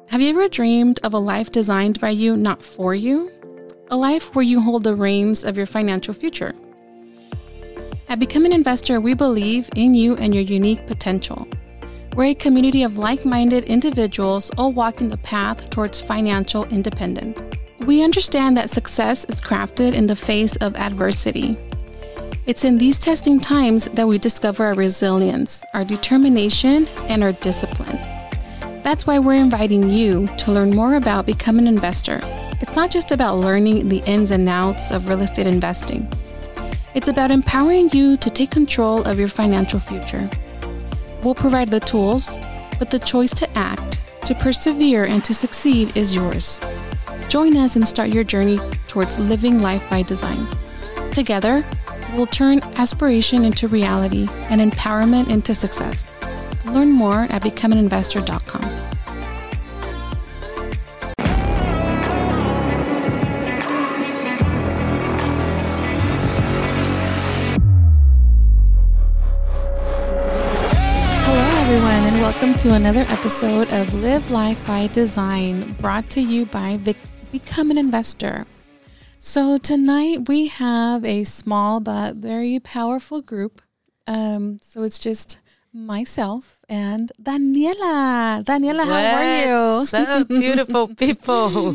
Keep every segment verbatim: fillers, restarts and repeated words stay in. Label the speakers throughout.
Speaker 1: Have you ever dreamed of a life designed by you, not for you? A life where you hold the reins of your financial future. At Become an Investor, we believe in you and your unique potential. We're a community of like-minded individuals all walking the path towards financial independence. We understand that success is crafted in the face of adversity. It's in these testing times that we discover our resilience, our determination, and our discipline. That's why we're inviting you to learn more about Become an Investor. It's not just about learning the ins and outs of real estate investing. It's about empowering you to take control of your financial future. We'll provide the tools, but the choice to act, to persevere, and to succeed is yours. Join us and start your journey towards living life by design. Together, we'll turn aspiration into reality and empowerment into success. Learn more at become an investor dot com. Welcome to another episode of Live Life by Design, brought to you by Vic- Become an Investor. So tonight we have a small but very powerful group. Um, so it's just myself and Daniela. Daniela, how are you?
Speaker 2: So beautiful people.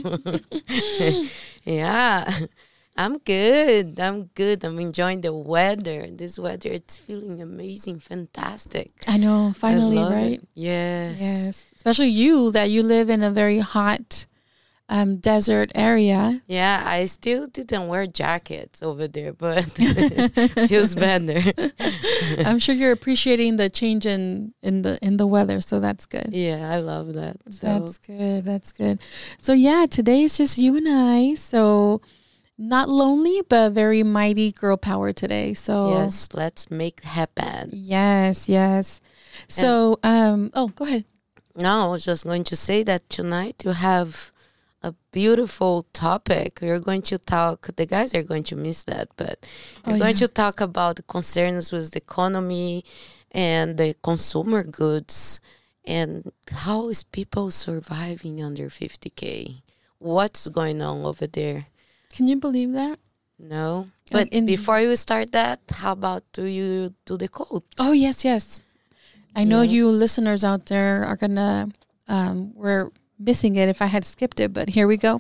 Speaker 2: Yeah. I'm good. I'm good. I'm enjoying the weather. This weather, it's feeling amazing, fantastic.
Speaker 1: I know, finally,
Speaker 2: I
Speaker 1: right?
Speaker 2: It. Yes.
Speaker 1: Yes. Especially you, that you live in a very hot um, desert area.
Speaker 2: Yeah, I still didn't wear jackets over there, but it feels better.
Speaker 1: I'm sure you're appreciating the change in, in the in the weather, so that's good.
Speaker 2: Yeah, I love that. So.
Speaker 1: That's good. That's good. So yeah, today is just you and I. So not lonely, but very mighty girl power today. So
Speaker 2: yes, let's make it happen.
Speaker 1: Yes, yes. So, um, oh, go ahead.
Speaker 2: No, I was just going to say that tonight you have a beautiful topic. We're going to talk, the guys are going to miss that, but we're oh, going yeah. to talk about the concerns with the economy and the consumer goods and how is people surviving under fifty K? What's going on over there?
Speaker 1: Can you believe that?
Speaker 2: No. But in, before you start that, how about do you do the quote?
Speaker 1: Oh, yes, yes. I know yeah. you listeners out there are going to, um, we're missing it if I had skipped it, but here we go.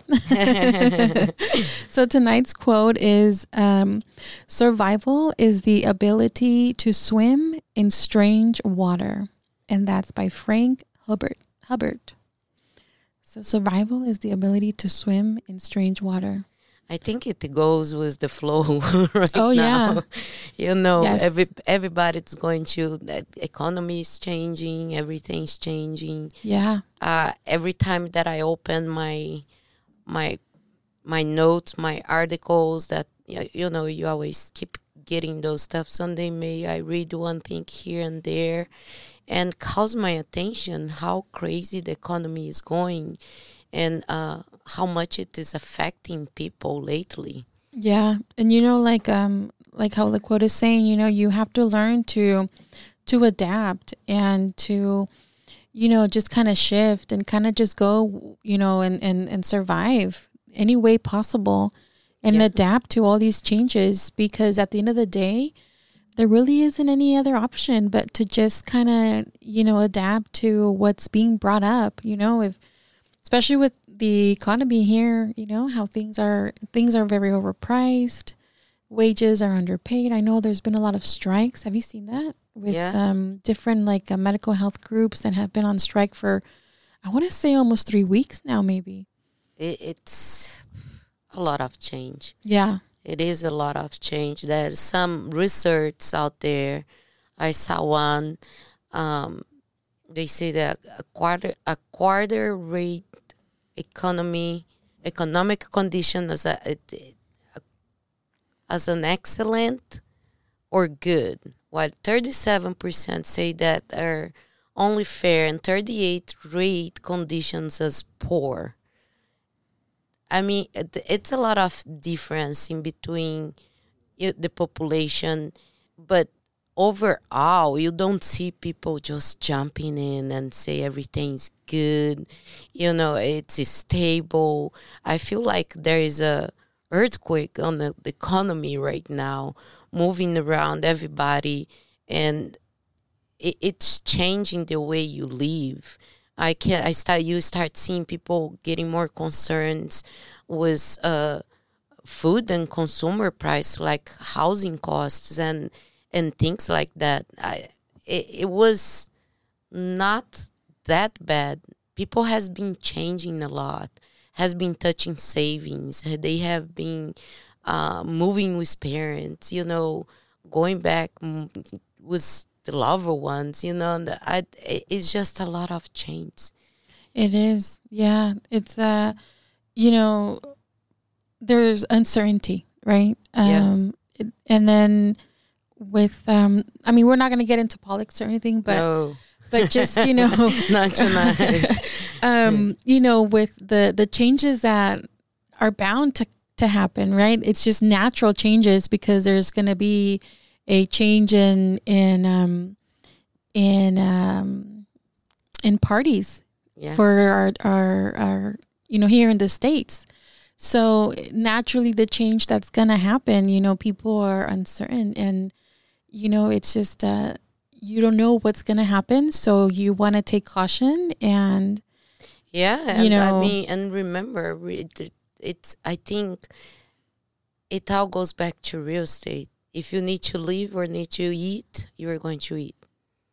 Speaker 1: So tonight's quote is, um, survival is the ability to swim in strange water. And that's by Frank Hubbard. Hubbard. So survival is the ability to swim in strange water.
Speaker 2: I think it goes with the flow right
Speaker 1: oh,
Speaker 2: now.
Speaker 1: Yeah.
Speaker 2: You know,
Speaker 1: yes.
Speaker 2: every everybody's going to, the economy is changing, everything's changing.
Speaker 1: Yeah.
Speaker 2: Uh, every time that I open my my my notes, my articles, that, you know, you always keep getting those stuff. Sunday, May, I read one thing here and there and calls my attention how crazy the economy is going. And uh, how much it is affecting people lately.
Speaker 1: Yeah, and you know, like um, like how the quote is saying, you know, you have to learn to to adapt and to, you know, just kind of shift and kind of just go, you know, and, and, and survive any way possible and yeah. adapt to all these changes, because at the end of the day, there really isn't any other option but to just kind of, you know, adapt to what's being brought up, you know, if especially with the economy here, you know, how things are, things are very overpriced. Wages are underpaid. I know there's been a lot of strikes. Have you seen that? With
Speaker 2: yeah.
Speaker 1: um, different like uh, medical health groups that have been on strike for, I want to say almost three weeks now, maybe.
Speaker 2: It, it's a lot of change.
Speaker 1: Yeah.
Speaker 2: It is a lot of change. There's some research out there. I saw one. Um, they say that a quarter, a quarter rate economy, economic condition as a, a, as an excellent or good, while thirty-seven percent say that are only fair and thirty-eight rate conditions as poor. I mean, it, it's a lot of difference in between the population, but overall, you don't see people just jumping in and say everything's good. You know, it's stable. I feel like there is a earthquake on the, the economy right now, moving around everybody, and it, it's changing the way you live. I can I start you start seeing people getting more concerned with uh, food and consumer price, like housing costs and and things like that. I it, it was not that bad. People has been changing a lot, has been touching savings. They have been uh, moving with parents, you know, going back mm, with the loved ones, you know. And I, it's just a lot of change.
Speaker 1: It is, yeah. It's uh, you know, there's uncertainty, right? Um, yeah. And then with um, I mean, we're not going to get into politics or anything, but.
Speaker 2: No.
Speaker 1: But just, you know,
Speaker 2: not tonight.
Speaker 1: um, you know, with the, the changes that are bound to, to happen, right? It's just natural changes because there's going to be a change in in um, in um, in parties yeah. for our, our our you know here in the States. So naturally, the change that's going to happen, you know, people are uncertain, and you know, it's just. Uh, You don't know what's going to happen, so you want to take caution and
Speaker 2: yeah, and
Speaker 1: you know,
Speaker 2: I mean, and remember, it's I think it all goes back to real estate. If you need to live or need to eat, you are going to eat.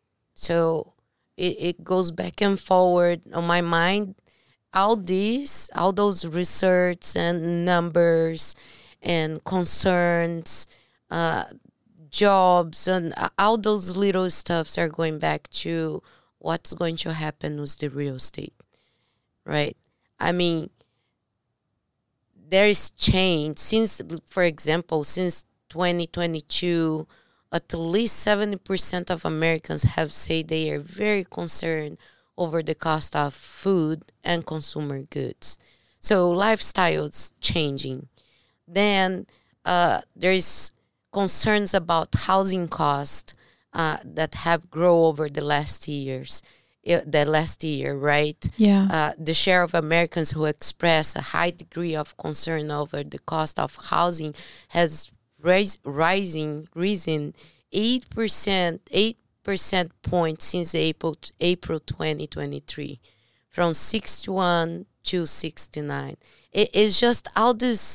Speaker 2: So it, it goes back and forward on my mind. All these, all those research and numbers and concerns. Uh, jobs and all those little stuffs are going back to what's going to happen with the real estate, right? I mean, there is change since, for example, since twenty twenty-two, at least seventy percent of Americans have said they are very concerned over the cost of food and consumer goods. So lifestyles changing. Then uh, there's concerns about housing costs uh, that have grown over the last years, the last year, right?
Speaker 1: Yeah.
Speaker 2: Uh, the share of Americans who express a high degree of concern over the cost of housing has rise, rising, risen eight percent, eight percent points since April April twenty twenty-three, from sixty-one to sixty-nine. It, it's just all this,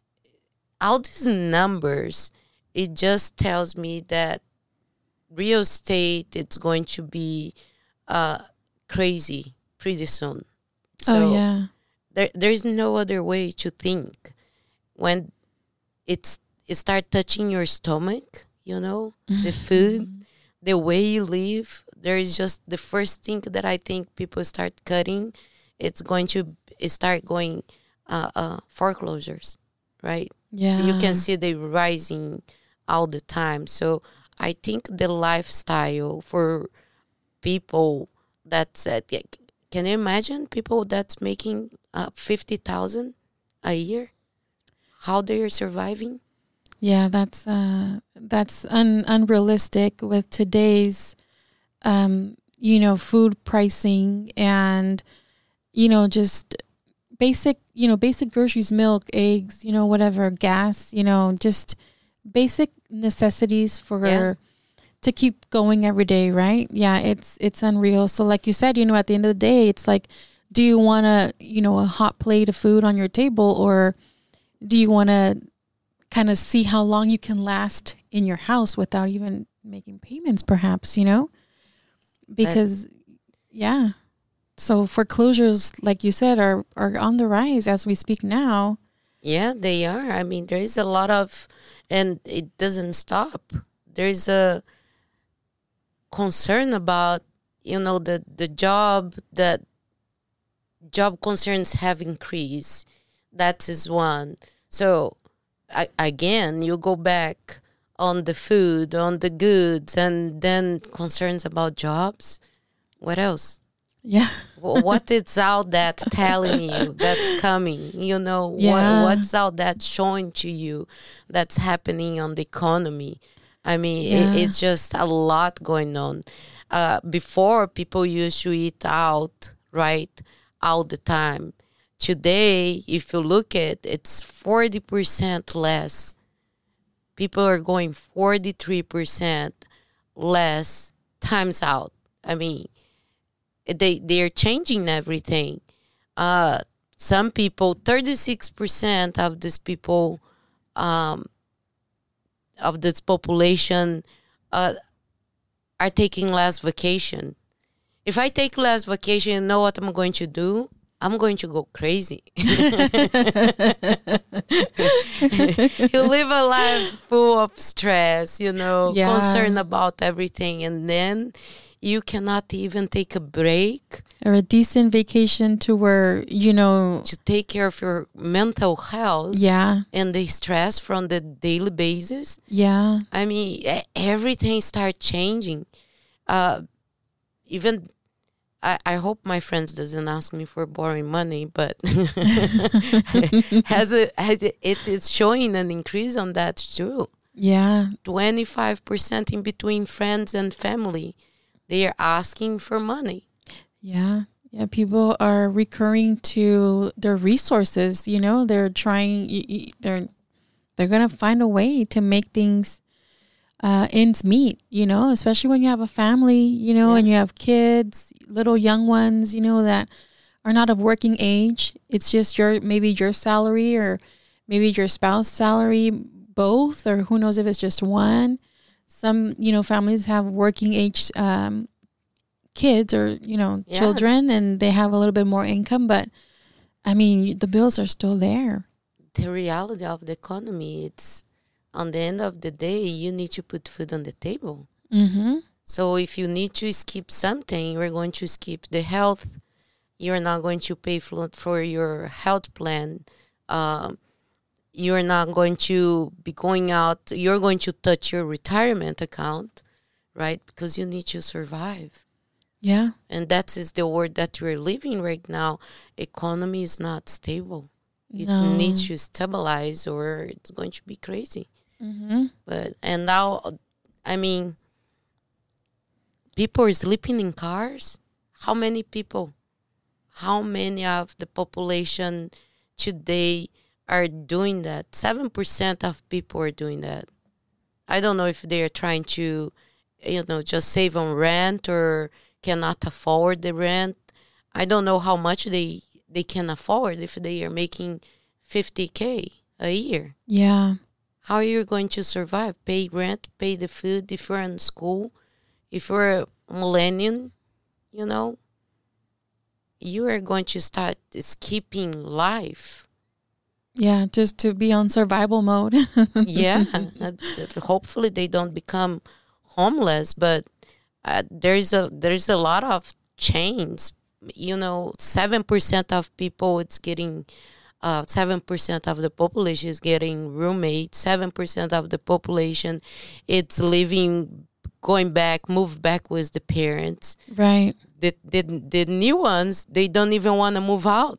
Speaker 2: all these numbers. It just tells me that real estate, it's going to be uh, crazy pretty soon. So
Speaker 1: oh, yeah.
Speaker 2: there, there's no other way to think. When it's it start touching your stomach, you know, the food, the way you live, there is just the first thing that I think people start cutting. It's going to start going uh, uh, foreclosures, right?
Speaker 1: Yeah.
Speaker 2: You can see the rising all the time. So I think the lifestyle for people that's uh, can you imagine people that's making uh, fifty thousand a year, how they are surviving?
Speaker 1: Yeah, that's uh, that's un- unrealistic with today's um, you know food pricing and you know just basic you know basic groceries, milk, eggs, you know whatever, gas, you know just basic necessities for yeah. to keep going every day, right? Yeah, it's it's unreal. So like you said, you know, at the end of the day, it's like, do you want to, you know, a hot plate of food on your table, or do you want to kind of see how long you can last in your house without even making payments, perhaps, you know? Because, that, yeah. So foreclosures, like you said, are, are on the rise as we speak now.
Speaker 2: Yeah, they are. I mean, there is a lot of, and it doesn't stop. There is a concern about, you know, the, the job, that job concerns have increased. That is one. So, I, again, you go back on the food, on the goods, and then concerns about jobs. What else?
Speaker 1: Yeah.
Speaker 2: What is out that telling you that's coming? You know,
Speaker 1: yeah.
Speaker 2: what, what's out that showing to you that's happening on the economy? I mean,
Speaker 1: Yeah.
Speaker 2: it, it's just a lot going on. Uh, before, people used to eat out, right, all the time. Today, if you look at it, it's forty percent less. People are going forty-three percent less times out. I mean, they, they're changing everything. Uh, some people, thirty-six percent of these people, um, of this population, uh, are taking less vacation. If I take less vacation, you know what I'm going to do? I'm going to go crazy. You live a life full of stress, you know,
Speaker 1: Yeah.
Speaker 2: concern about everything. And then you cannot even take a break
Speaker 1: Or a decent vacation to where, you know,
Speaker 2: to take care of your mental health
Speaker 1: yeah,
Speaker 2: and the stress from the daily basis.
Speaker 1: yeah,
Speaker 2: I mean, e- everything starts changing. Uh, even I, I hope my friends doesn't ask me for borrowing money, but has it, has it it is showing an increase on that too.
Speaker 1: yeah,
Speaker 2: twenty-five percent in between friends and family, they are asking for money.
Speaker 1: yeah. Yeah, people are recurring to their resources, you know, they're trying, y- y- they're, they're going to find a way to make things uh, ends meet, you know, especially when you have a family, you know,
Speaker 2: Yeah.
Speaker 1: and you have kids, little young ones, you know, that are not of working age. It's just your, maybe your salary or maybe your spouse salary, both, or who knows if it's just one. Some, you know, families have working age um, kids or, you know,
Speaker 2: Yeah.
Speaker 1: children, and they have a little bit more income, but I mean, the bills are still there.
Speaker 2: The reality of the economy, it's on the end of the day, you need to put food on the table.
Speaker 1: Mm-hmm.
Speaker 2: So if you need to skip something, you're going to skip the health. You're not going to pay for, for your health plan. Um, you're not going to be going out. You're going to touch your retirement account, right? Because you need to survive.
Speaker 1: Yeah.
Speaker 2: And that is the world that we're living right now. Economy is not stable. It
Speaker 1: No.
Speaker 2: needs to stabilize or it's going to be crazy.
Speaker 1: Mm-hmm.
Speaker 2: But, and now, I mean, people are sleeping in cars. How many people? How many of the population today are doing that? seven percent of people are doing that. I don't know if they are trying to, you know, just save on rent or cannot afford the rent. I don't know how much they, they can afford if they are making fifty K a year.
Speaker 1: Yeah.
Speaker 2: How are you going to survive? Pay rent, pay the food if you're in school. If you're a millennium, you know, you are going to start skipping life.
Speaker 1: Yeah, just to be on survival mode.
Speaker 2: Yeah. uh, Hopefully they don't become homeless, but uh, there's a there's a lot of change. You know, seven percent of people it's getting uh, seven percent of the population is getting roommates. seven percent of the population it's living, going back, move back with the parents.
Speaker 1: Right.
Speaker 2: The, the, the new ones, they don't even want to move out.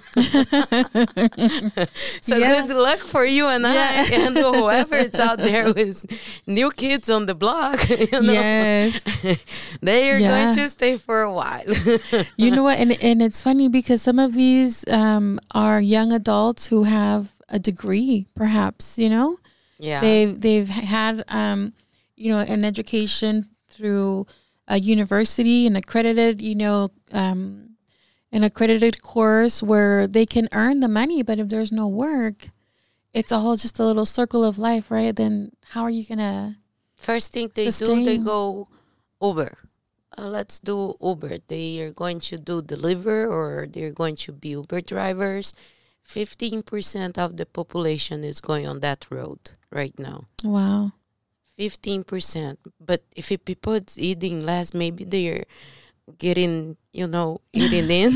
Speaker 2: So
Speaker 1: Yeah.
Speaker 2: good luck for you and
Speaker 1: Yeah.
Speaker 2: I and whoever is out there with new kids on the block. You know?
Speaker 1: Yes.
Speaker 2: They are
Speaker 1: Yeah.
Speaker 2: going to stay for a while.
Speaker 1: You know what? And and it's funny because some of these um, are young adults who have a degree, perhaps, you know?
Speaker 2: Yeah.
Speaker 1: They've, they've had, um, you know, an education through a university, an accredited, you know, um, an accredited course where they can earn the money. But if there's no work, it's all just a little circle of life, right? Then how are you going to...
Speaker 2: First thing they do,
Speaker 1: sustain.
Speaker 2: they go Uber. Uh, let's do Uber. They are going to do deliver or they're going to be Uber drivers. fifteen percent of the population is going on that road right now.
Speaker 1: Wow.
Speaker 2: fifteen percent. But if it, people is eating less, maybe they're getting, you know, eating in.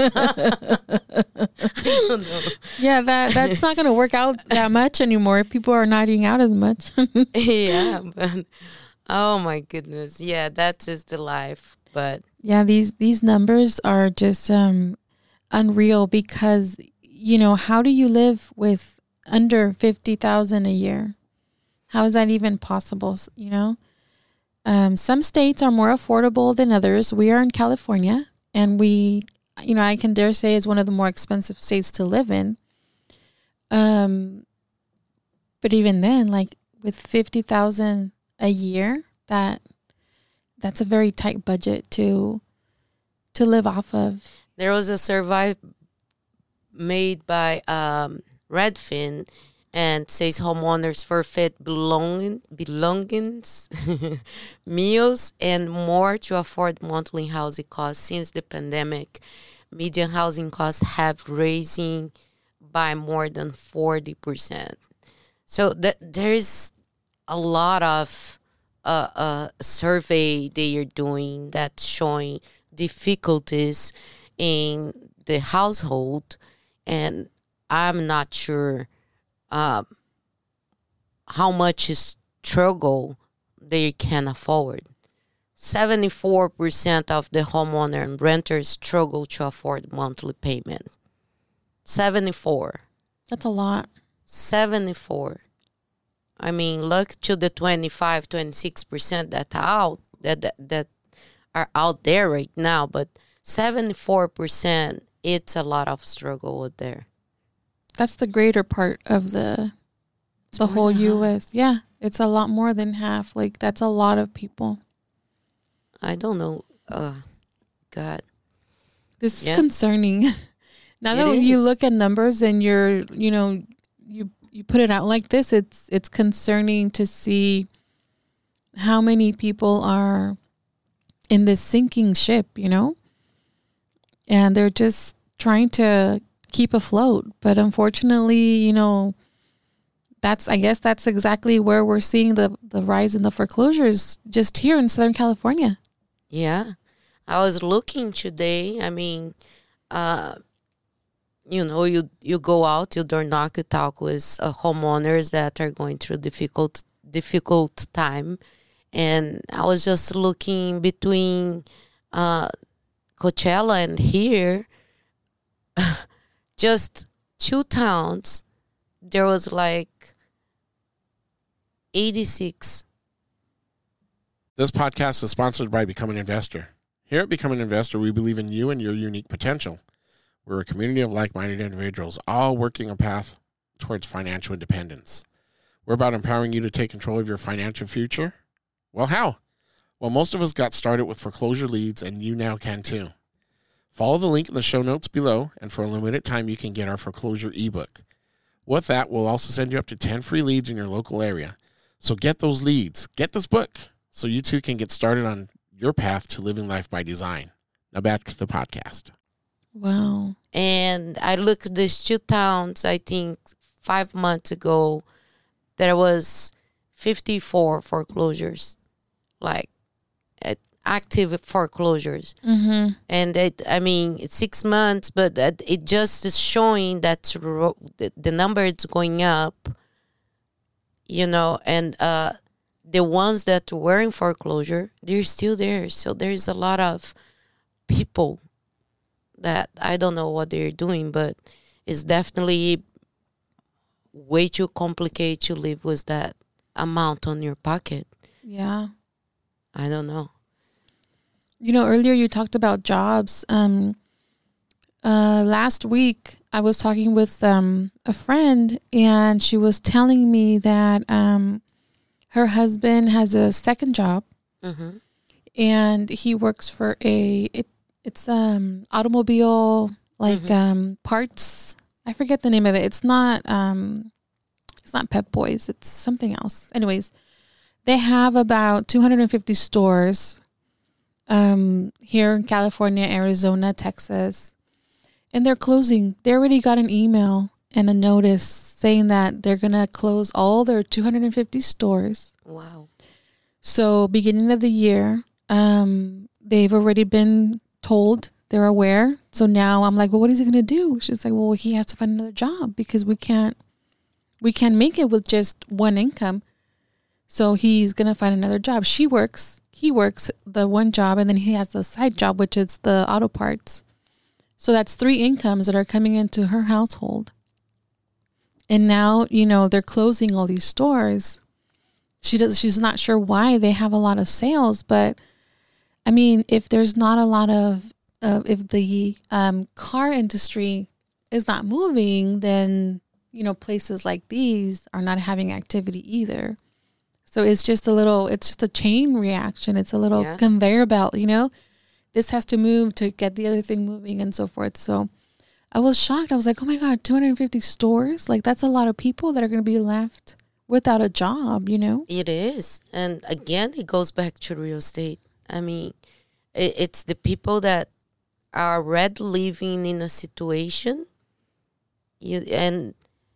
Speaker 2: I don't know.
Speaker 1: Yeah, that that's not going to work out that much anymore if people are not eating out as much.
Speaker 2: Yeah, but oh my goodness. Yeah, that is the life. But
Speaker 1: Yeah, these these numbers are just um, unreal because, you know, how do you live with under fifty thousand a year? How is that even possible? You know, um, some states are more affordable than others. We are in California, and we, you know, I can dare say it's one of the more expensive states to live in. Um, but even then, like with fifty thousand a year, that that's a very tight budget to to live off of.
Speaker 2: There was a survey made by um, Redfin, and says homeowners forfeit belonging, belongings, meals, and more to afford monthly housing costs. Since the pandemic, median housing costs have risen by more than forty percent. So that there is a lot of uh, uh, survey they are doing that's showing difficulties in the household, and I'm not sure um, how much struggle they can afford. seventy-four percent of the homeowner and renters struggle to afford monthly payment. seventy-four.
Speaker 1: That's a lot.
Speaker 2: seventy-four. I mean, look to the twenty-five, twenty-six percent that are out that, that that are out there right now, but seventy-four percent, it's a lot of struggle out there.
Speaker 1: That's the greater part of the it's the whole U S. Yeah, it's a lot more than half. Like, that's a lot of people.
Speaker 2: I don't know. Uh, God.
Speaker 1: This is
Speaker 2: yeah.
Speaker 1: concerning. Now that
Speaker 2: It
Speaker 1: you
Speaker 2: is.
Speaker 1: look at numbers and you're, you know, you you put it out like this, it's it's concerning to see how many people are in this sinking ship, you know? And they're just trying to keep afloat. But unfortunately, you know, that's, I guess that's exactly where we're seeing the, the rise in the foreclosures just here in Southern California.
Speaker 2: Yeah. I was looking today. I mean, uh, you know, you you go out, you door knock, you talk with uh, homeowners that are going through difficult difficult time, and I was just looking between uh, Coachella and here, just two towns, there was like eighty-six.
Speaker 3: This podcast is sponsored by Become an Investor. Here at Become an Investor, we believe in you and your unique potential. We're a community of like-minded individuals, all working a path towards financial independence. We're about empowering you to take control of your financial future. Well, how? Well, most of us got started with foreclosure leads, and you now can too. Follow the link in the show notes below, and for a limited time, you can get our foreclosure ebook. With that, we'll also send you up to ten free leads in your local area. So get those leads. Get this book so you too can get started on your path to living life by design. Now back to the podcast.
Speaker 1: Wow.
Speaker 2: And I looked at these two towns, I think five months ago, there was fifty-four foreclosures, like uh, active foreclosures.
Speaker 1: Mm-hmm.
Speaker 2: And it, I mean, it's six months, but that it just is showing that ro- the, the number is going up, you know, and uh, the ones that were in foreclosure, they're still there. So there's a lot of people that I don't know what they're doing, but it's definitely way too complicated to live with that amount on your pocket.
Speaker 1: Yeah.
Speaker 2: I don't know.
Speaker 1: You know, earlier you talked about jobs. Um, uh, last week I was talking with um, a friend, and she was telling me that um, her husband has a second job,
Speaker 2: Mm-hmm.
Speaker 1: and he works for a it, it's um automobile like
Speaker 2: Mhm.
Speaker 1: um parts. I forget the name of it. It's not um it's not Pep Boys. It's something else. Anyways, they have about two hundred fifty stores um here in California, Arizona, Texas, and they're closing. They already got an email and a notice saying that they're gonna close all their two hundred fifty stores.
Speaker 2: Wow.
Speaker 1: So beginning of the year, um, they've already been told, they're aware. So now I'm like, well, what is he going to do? She's like, well, he has to find another job because we can't, we can't make it with just one income. So he's going to find another job. She works, he works the one job, and then he has the side job, which is the auto parts. So that's three incomes that are coming into her household. And now, you know, they're closing all these stores. She does. She's not sure why they have a lot of sales, but I mean, if there's not a lot of, uh, if the um, car industry is not moving, then, you know, places like these are not having activity either. So it's just a little, it's just a chain reaction. It's a little yeah. conveyor belt, you know, this has to move to get the other thing moving and so forth. So I was shocked. I was like, oh my God, two hundred fifty stores. Like, that's a lot of people that are going to be left without a job, you know?
Speaker 2: It is. And again, it goes back to real estate. I mean, it, it's the people that are already living in a situation. You, and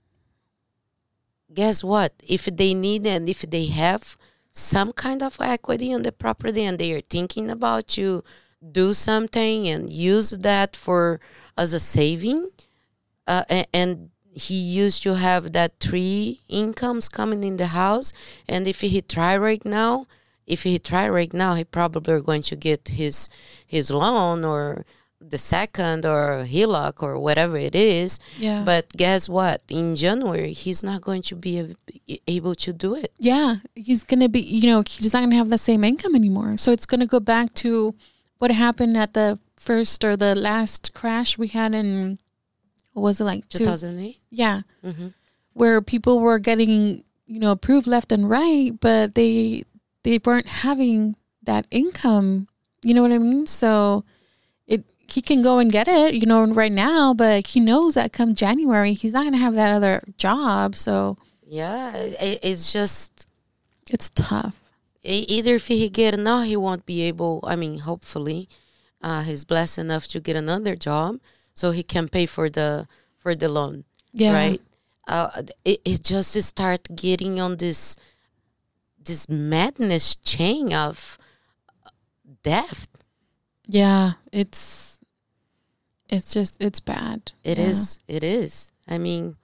Speaker 2: guess what? If they need and if they have some kind of equity on the property and they are thinking about to do something and use that for as a saving, uh, and, and he used to have that three incomes coming in the house, and if he try right now, if he try right now, he probably are going to get his his loan or the second or H E L O C or whatever it is.
Speaker 1: Yeah.
Speaker 2: But guess what? In January, he's not going to be able to do it.
Speaker 1: Yeah. He's going to be, you know, he's not going to have the same income anymore. So it's going to go back to what happened at the first or the last crash we had in, what was it like?
Speaker 2: two thousand eight?
Speaker 1: Yeah.
Speaker 2: Mm-hmm. Where
Speaker 1: people were getting, you know, approved left and right, but they they weren't having that income. You know what I mean? So it he can go and get it, you know, right now, but he knows that come January, he's not going to have that other job. So
Speaker 2: yeah, it, it's just,
Speaker 1: it's tough.
Speaker 2: Either if he get it now, he won't be able, I mean, hopefully, uh, he's blessed enough to get another job so he can pay for the for the loan,
Speaker 1: yeah.
Speaker 2: right? Uh, it, it just start getting on this this madness chain of death.
Speaker 1: Yeah, it's it's just, it's bad.
Speaker 2: It
Speaker 1: yeah.
Speaker 2: is. It is. I mean,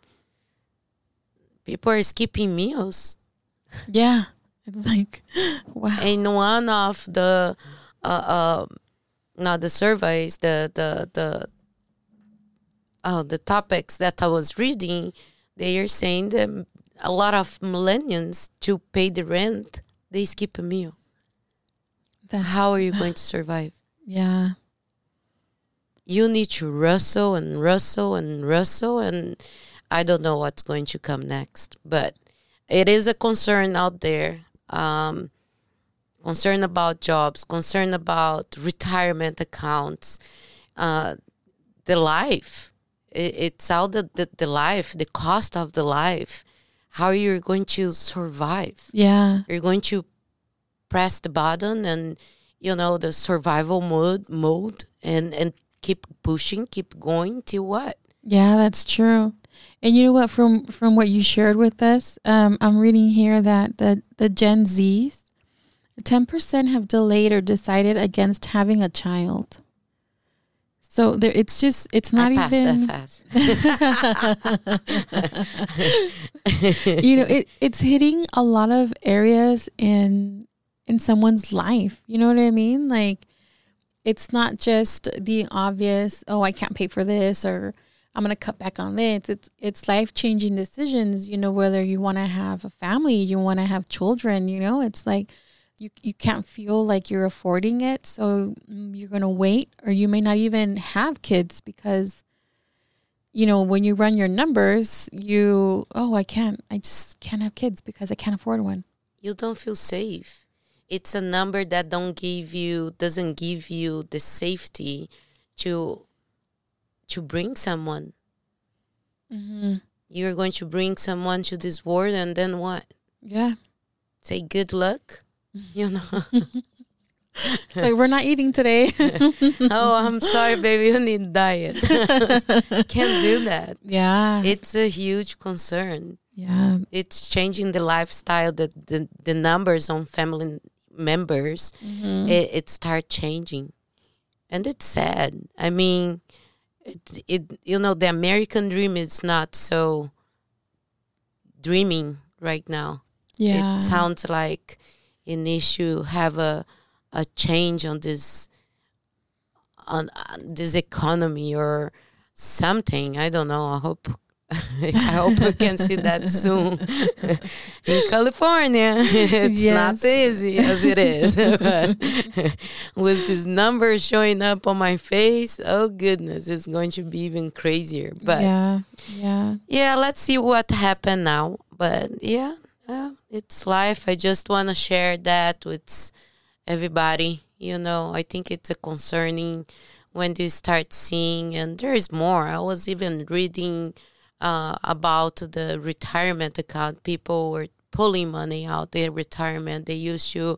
Speaker 2: people are skipping meals.
Speaker 1: Yeah. It's like, wow.
Speaker 2: And one of the, uh, uh, not the surveys, the, the, the, oh, the topics that I was reading, they are saying that a lot of millennials, to pay the rent, they skip a meal. That's, How are you going to survive?
Speaker 1: Yeah.
Speaker 2: You need to wrestle and wrestle and wrestle, and I don't know what's going to come next. But it is a concern out there. Um, concern about jobs, concern about retirement accounts, uh, the life. It, it's all the, the, the life, the cost of the life. How you're going to survive.
Speaker 1: Yeah.
Speaker 2: You're going to press the button and, you know, the survival mode, mode and, and keep pushing, keep going till what?
Speaker 1: Yeah, that's true. And you know what, from, from what you shared with us, um, I'm reading here that the, the Gen Zs, ten percent have delayed or decided against having a child. So there, it's just, it's not
Speaker 2: I
Speaker 1: even.
Speaker 2: Passed that
Speaker 1: fast. You know, it, it's hitting a lot of areas in in someone's life. You know what I mean? Like, it's not just the obvious, oh, I can't pay for this, or I'm going to cut back on this. It's it's life-changing decisions, you know, whether you want to have a family, you want to have children, you know, it's like you, you can't feel like you're affording it. So you're going to wait, or you may not even have kids because, you know, when you run your numbers, you, oh, I can't, I just can't have kids because I can't afford one.
Speaker 2: You don't feel safe. It's a number that don't give you, doesn't give you the safety to to bring someone.
Speaker 1: Mm-hmm.
Speaker 2: You're going to bring someone to this world, and then what?
Speaker 1: Yeah.
Speaker 2: Say good luck, you know.
Speaker 1: It's like, we're not eating today.
Speaker 2: Oh, I'm sorry, baby, you need diet. Can't do that.
Speaker 1: Yeah.
Speaker 2: It's a huge concern.
Speaker 1: Yeah.
Speaker 2: It's changing the lifestyle, the, the, the numbers on family members. Mm-hmm. It, it start changing. And it's sad. I mean, It, it you know, the American dream is not so dreaming right now.
Speaker 1: Yeah,
Speaker 2: it sounds like it needs to have a a change on this on, on this economy or something. I don't know. I hope I hope we can see that soon. In California, it's
Speaker 1: Yes.
Speaker 2: not easy as it is. But with this number showing up on my face, oh goodness, it's going to be even crazier. But
Speaker 1: yeah, yeah,
Speaker 2: yeah, let's see what happened now. But yeah, uh, it's life. I just want to share that with everybody. You know, I think it's a concerning when you start seeing, and there is more. I was even reading uh, about the retirement account. People were pulling money out their retirement. They used to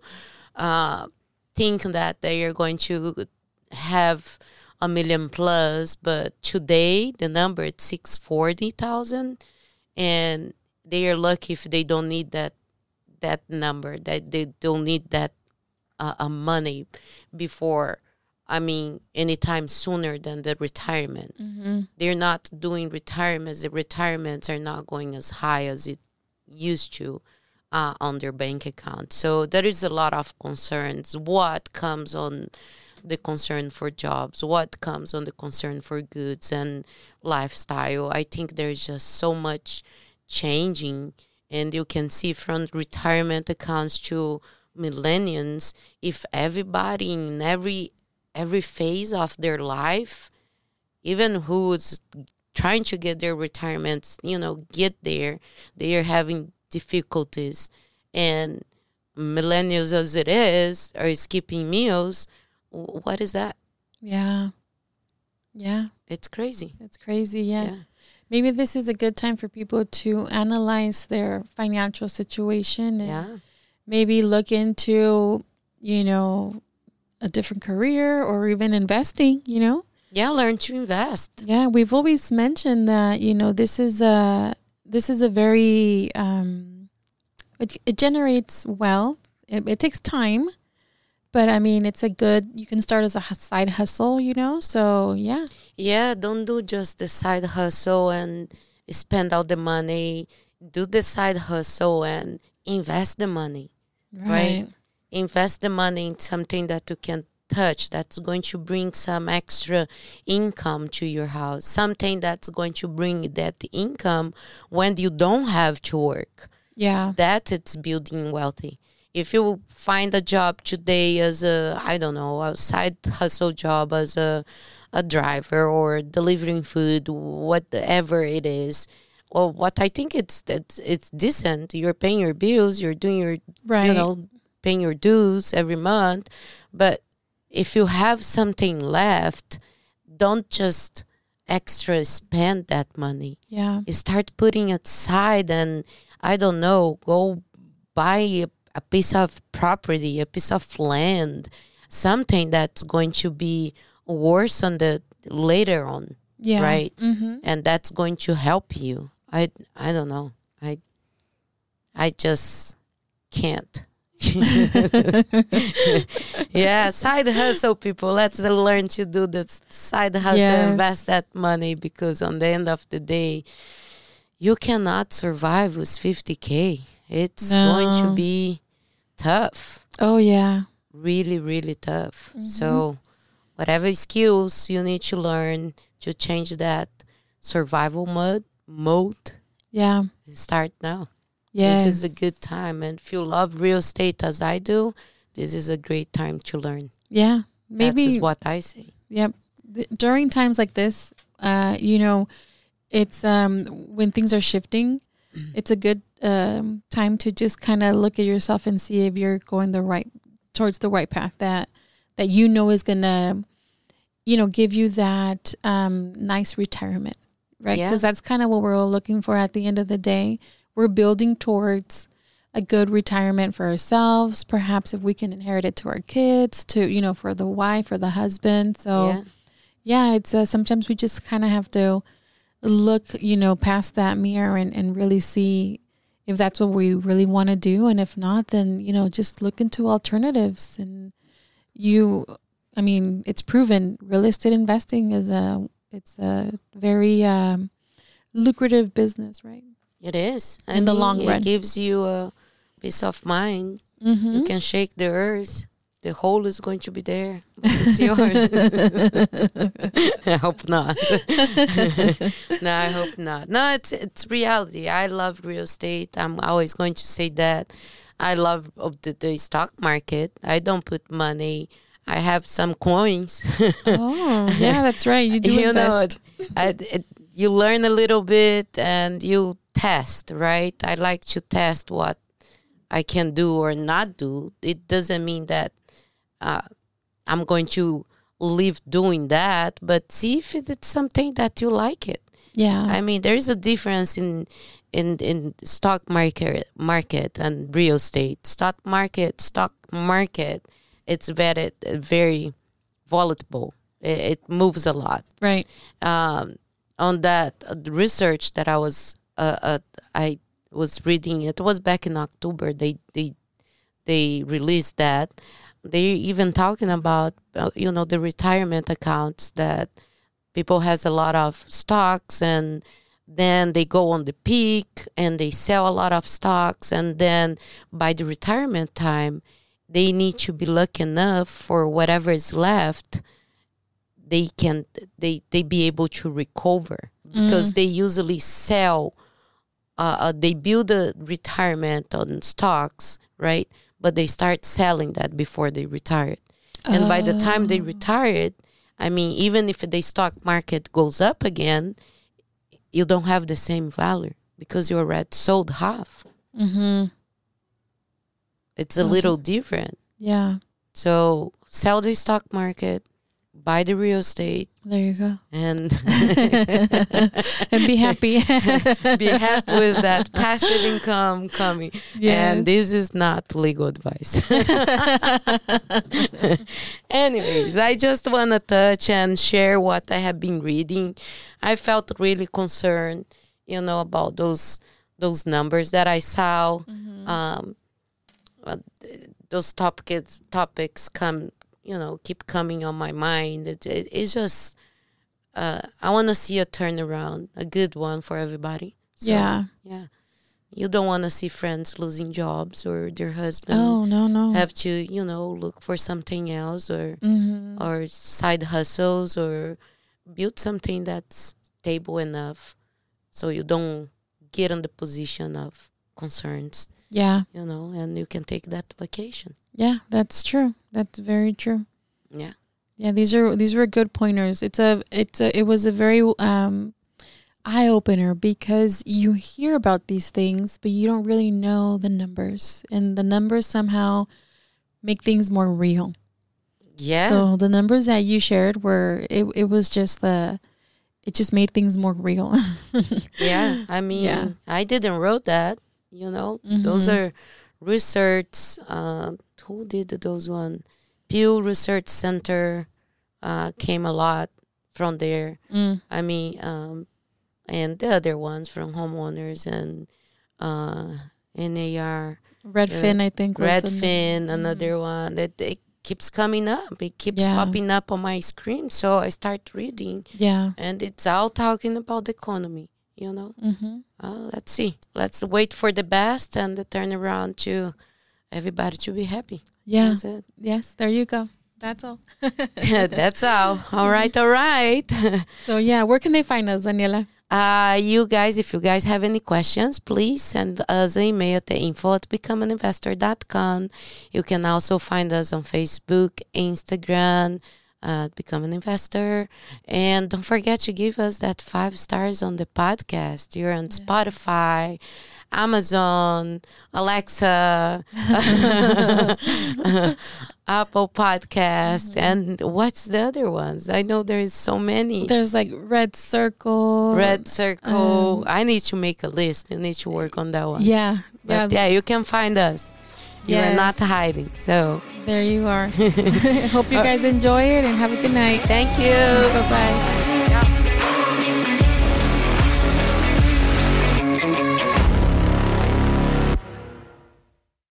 Speaker 2: uh, think that they are going to have a million plus, but today the number is six forty thousand, and they are lucky if they don't need that that number. That they don't need that uh, uh, money before. I mean, anytime sooner than the retirement.
Speaker 1: mm-hmm.
Speaker 2: They're not doing retirements. The retirements are not going as high as it used to uh, on their bank account. So there is a lot of concerns. What comes on the concern for jobs? What comes on the concern for goods and lifestyle? I think there's just so much changing, and you can see from retirement accounts to millennials, if everybody in every every phase of their life, even who's trying to get their retirements, you know, get there, they are having difficulties. And millennials as it is are skipping meals. What is that?
Speaker 1: yeah, yeah.
Speaker 2: It's crazy.
Speaker 1: It's crazy. Yeah.
Speaker 2: Yeah.
Speaker 1: Maybe this is a good time for people to analyze their financial situation and
Speaker 2: Yeah.
Speaker 1: maybe look into, you know, a different career or even investing, you know?
Speaker 2: Yeah, learn to invest.
Speaker 1: Yeah, we've always mentioned that, you know, this is a this is a very um it, it generates wealth. It, it takes time, but I mean, it's a good, you can start as a hu- side hustle, you know? So, yeah.
Speaker 2: Yeah, don't do just the side hustle and spend all the money. Do the side hustle and invest the money. Right. Invest the money in something that you can touch, that's going to bring some extra income to your house, something that's going to bring that income when you don't have to work.
Speaker 1: Yeah.
Speaker 2: That it's building wealthy. If you find a job today as a, I don't know, a side hustle job as a, a driver or delivering food, whatever it is, well, what I think it's it's, it's decent. You're paying your bills, you're doing your,
Speaker 1: Right.
Speaker 2: you know, paying your dues every month. But if you have something left, don't just extra spend that money.
Speaker 1: Yeah.
Speaker 2: You start putting it aside and, I don't know, go buy a, a piece of property, a piece of land, something that's going to be worse on the later on,
Speaker 1: Yeah.
Speaker 2: right?
Speaker 1: Mm-hmm.
Speaker 2: And that's going to help you. I I don't know. I I just can't. Yeah, side hustle, people. Let's learn to do the side hustle,
Speaker 1: Yes.
Speaker 2: invest that money, because on the end of the day, you cannot survive with fifty K. It's going to
Speaker 1: No.
Speaker 2: be tough,
Speaker 1: Oh, yeah.
Speaker 2: really, really tough.
Speaker 1: Mhm.
Speaker 2: So whatever skills you need to learn to change that survival mode, mode,
Speaker 1: Yeah.
Speaker 2: start now.
Speaker 1: Yes.
Speaker 2: This is a good time. And if you love real estate as I do, this is a great time to learn.
Speaker 1: Yeah. Maybe.
Speaker 2: That is what I say.
Speaker 1: Yep. Th- during times like this, uh, you know, it's um when things are shifting, it's a good um time to just kind of look at yourself and see if you're going the right towards the right path that that you know is gonna, you know, give you that um nice retirement, right?
Speaker 2: Yeah.
Speaker 1: Because that's kind of what we're all looking for at the end of the day. We're building towards a good retirement for ourselves. Perhaps if we can inherit it to our kids, to, you know, for the wife or the husband. So
Speaker 2: Yeah.
Speaker 1: yeah, it's uh, sometimes we just kind of have to look, you know, past that mirror and, and really see if that's what we really want to do. And if not, then, you know, just look into alternatives. And you, I mean, it's proven real estate investing is a, it's a very um, lucrative business, right?
Speaker 2: It is. I
Speaker 1: In the
Speaker 2: mean,
Speaker 1: long
Speaker 2: it
Speaker 1: run.
Speaker 2: gives you a peace of mind.
Speaker 1: Mm-hmm.
Speaker 2: You can shake the earth the hole is going to be there, but it's yours. I hope not. No, I hope not. No, it's it's reality. I love real estate. I'm always going to say that. I love the, the stock market. I don't put money. I have some coins.
Speaker 1: Oh, yeah, that's right. You do
Speaker 2: you
Speaker 1: invest.
Speaker 2: know, I, it, you learn a little bit and you test, right? I like to test what I can do or not do. It doesn't mean that uh, I'm going to live doing that, but see if it's something that you like it.
Speaker 1: Yeah.
Speaker 2: I mean, there is a difference in in in stock market market and real estate. Stock market, stock market, it's very very volatile. It, it moves a lot.
Speaker 1: Right.
Speaker 2: Um, on that uh, research that I was uh, uh, I was reading, it was back in October. They they they released that. They even talking about uh, you know the retirement accounts that people has a lot of stocks, and then they go on the peak and they sell a lot of stocks, and then by the retirement time, they need to be lucky enough for whatever is left. They can they they be able to recover because mm. they usually sell. Uh, uh, they build a retirement on stocks, right? But they start selling that before they retired, and oh. by the time they retired, I mean, even if the stock market goes up again, you don't have the same value because you already sold half.
Speaker 1: Mm-hmm.
Speaker 2: It's a
Speaker 1: okay.
Speaker 2: little different.
Speaker 1: Yeah.
Speaker 2: So sell the stock market, buy the real estate.
Speaker 1: There you go.
Speaker 2: And
Speaker 1: and be happy.
Speaker 2: Be happy with that passive income coming. Yes. And this is not legal advice. Anyways, I just want to touch and share what I have been reading. I felt really concerned, you know, about those those numbers that I saw. Mm-hmm. Um, uh, those topics topics come. You know, keep coming on my mind. It, it, it's just, uh, I want to see a turnaround, a good one for everybody. So,
Speaker 1: yeah.
Speaker 2: Yeah. You don't want to see friends losing jobs or their husband.
Speaker 1: Oh, no, no.
Speaker 2: Have to, you know, look for something else or,
Speaker 1: mm-hmm.
Speaker 2: or side hustles or build something that's stable enough so you don't get in the position of concerns.
Speaker 1: Yeah.
Speaker 2: You know, and you can take that vacation.
Speaker 1: Yeah, that's true. That's very true.
Speaker 2: Yeah.
Speaker 1: Yeah, these are these were good pointers. It's a it's a it was a very um eye opener because you hear about these things, but you don't really know the numbers, and the numbers somehow make things more real.
Speaker 2: Yeah.
Speaker 1: So the numbers that you shared were it it was just the it just made things more real.
Speaker 2: Yeah, I mean, yeah. I didn't wrote that. You know,
Speaker 1: mm-hmm.
Speaker 2: those are research. Uh, who did those one? Pew Research Center uh, came a lot from there.
Speaker 1: Mm.
Speaker 2: I mean, um, and the other ones from homeowners and uh, N A R.
Speaker 1: Redfin, uh, I think.
Speaker 2: Redfin, another mm. one. That it keeps coming up. It keeps
Speaker 1: yeah.
Speaker 2: popping up on my screen. So I start reading.
Speaker 1: Yeah.
Speaker 2: And it's all talking about the economy. You know,
Speaker 1: mm-hmm.
Speaker 2: uh, let's see. Let's wait for the best and the turnaround to everybody to be happy.
Speaker 1: Yeah.
Speaker 2: That's it.
Speaker 1: Yes, there you go. That's all.
Speaker 2: That's all. All right, all right.
Speaker 1: So, yeah, where can they find us, Daniela?
Speaker 2: Uh, you guys, if you guys have any questions, please send us an email to info at become an investor dot com. You can also find us on Facebook, Instagram, Uh, become an investor, and don't forget to give us that five stars on the podcast. You're on yeah. Spotify, Amazon, Alexa, Apple Podcast, mm-hmm. and what's the other ones? I know there is so many.
Speaker 1: There's like Red Circle.
Speaker 2: Red Circle.
Speaker 1: Um,
Speaker 2: I need to make a list. I need to work on that one.
Speaker 1: Yeah,
Speaker 2: but yeah, yeah you can find us. You yes. are not hiding. So
Speaker 1: there you are. Hope you guys enjoy it and have a good night.
Speaker 2: Thank you.
Speaker 1: Bye-bye.